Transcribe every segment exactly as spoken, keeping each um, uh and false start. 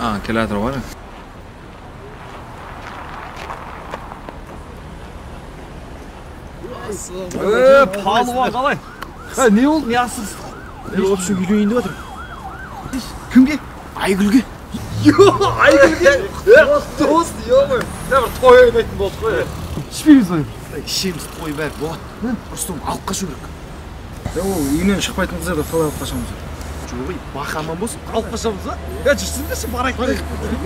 Ha, kelatır var ya. Eee, palvan qalay. Ha, ne oldu? Ne yapsınız? Ne oldu şu gülüyor indi batır. Kimge? Aygülge. Yo, Aygülge. Dost, dost, yo mu? Ne var, toy oynaytın dost koy. İşbirimiz oyun. İşimiz toy bär, болады. Рустам, алып қашу керек. Ya o үйінен шықпайтын қыздар қалай алып қашамыз? Жоқ, бақ аман болсын. Алып қашамыз ба? Я жүрсіңдерші, барайық. Барайық.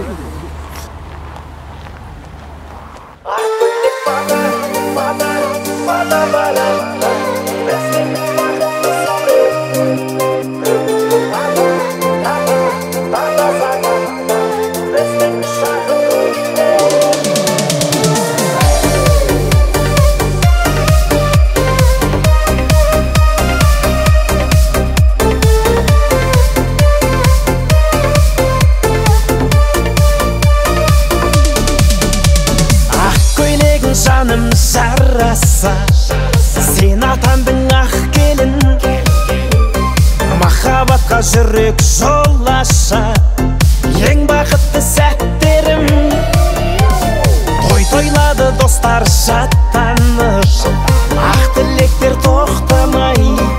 Жаным жараса, сен атандың ақ келін, махаббатқа жүрек жол аша, ең бақытты сәттерім. Той тойлады достар шаттанып, ақ тілектер тоқтамай,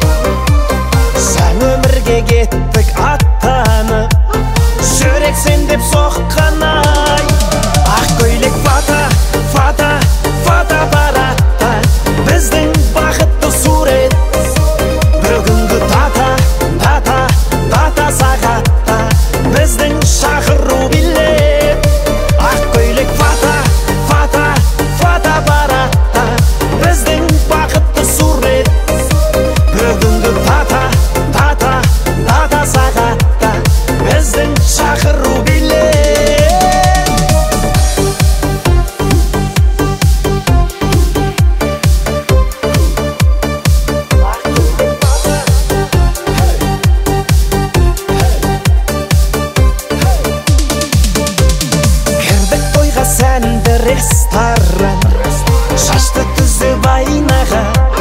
жаңа өмірге кеттік аттанып, жүрек сен деп соққанай. Ақ көйлек фата, фата, фата баратта, біздің бақытты сурет. Бүгінгі дата, дата, дата сағатта, біздің шақыру билет. Ақ көйлек фата, фата, фата баратта, біздің бақытты сурет. Бүгінгі дата, дата, дата сағатта, біздің шақыру билет. Ресторан, шашты түзіп айнаға,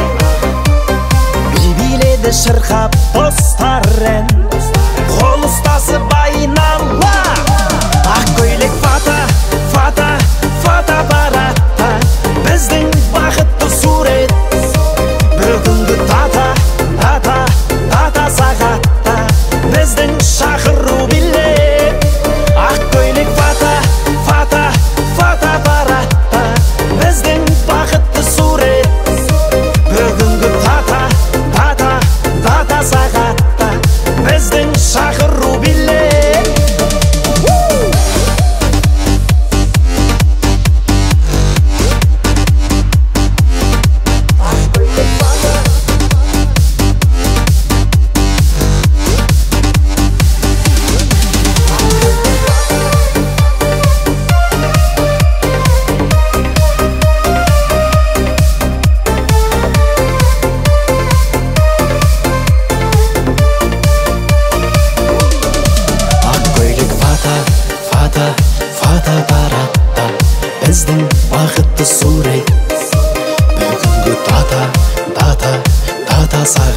би-биледі шырқап достар ән, қол ұстасып айнала. Ақ көйлек фата, фата, фата баратта, біздің бақытты сурет. Бүгінгі дата, дата, дата сағатта, біздің шақыру билет. Ақ көйлек фата, фата, фата баратта, біздің бақытты сурет. Бүгінгі дата, дата, дата сағатта, біздің шақыру билет. Біздің бақытты сурет. Бүгінгі дата, дата, дата сағатта,